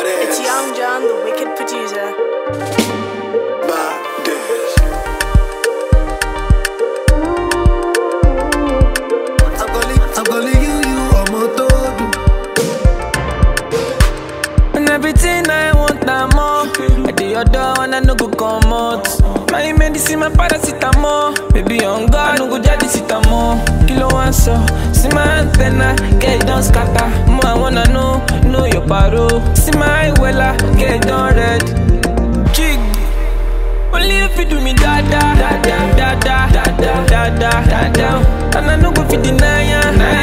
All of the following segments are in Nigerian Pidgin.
It's Young John, the wicked producer. I'm calling you, I'm a todo. And everything I want, I'm more. I do your door and I no go come out. My medicine, my paracetamol. Baby, on God, no go jadi sitamol. Kilo one so, see my antenna, get it done scatter. More I wanna know your paro. See my wella, get it done red. Jig, only if you do me da da da da da da da da da da da. And I no go fit deny ya,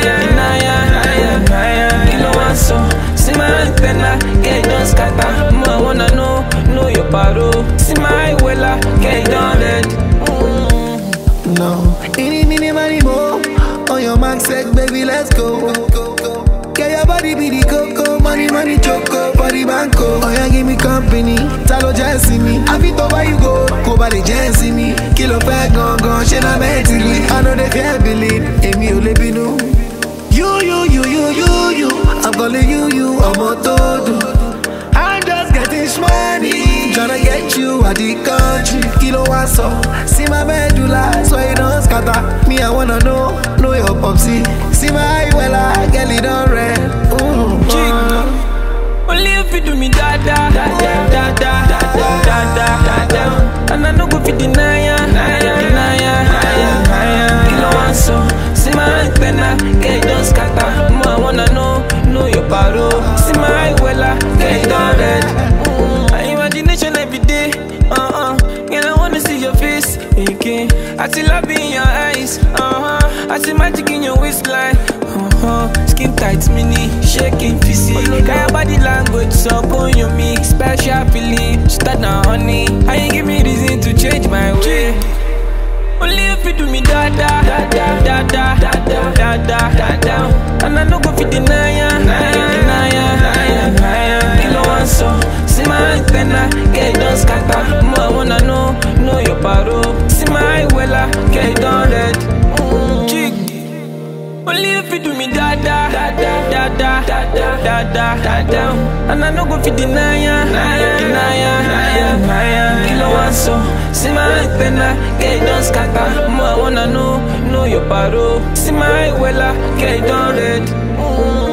Kilo one so, see my antenna, get it done scatter. More I wanna know your paro. See my wella, get it done red. No, any money more. On your mark, set, baby, let's go. Get your body be the coco, money choco, body banco. Oh yeah, give me company, talo just see me. I fit over you go by the just me. Kilo fat gone, she na mentally. I know they can't believe, Emi Olebinu. You, I'm calling you, I'm a todo. I'm just getting money, tryna get you out the country. Kilo one so, see my medulla, so you don't scatter. Me, I wanna know your popsy. See my wella, girl, it don't red. Only if you do me da da da da da da da da da. And I no go fit deny ya, Kilo one so, see my antenna, get it done scatter. More I wanna know your paro. See my wella, get it done red. Imagination every day, Girl, I wanna see your face again. I see love in your eyes, I see magic in your waistline, Skin tight, mini, shaking physique. Got your body language, so on your me. Special feeling, start now, honey. I ain't give me reason to change my way. Only if you do me da da da da da da da da da da. And I no go fit deny ya, Kilo one so, see my antenna, get it done scatter. More I wanna know your paro. See my wella, get it done red. Jig, only if you do me da da da da da da da da da. And I no go fit deny ya, Kilo one so, see my antenna, get it done scatter. More I wanna know your paro. See my wella, get it done red.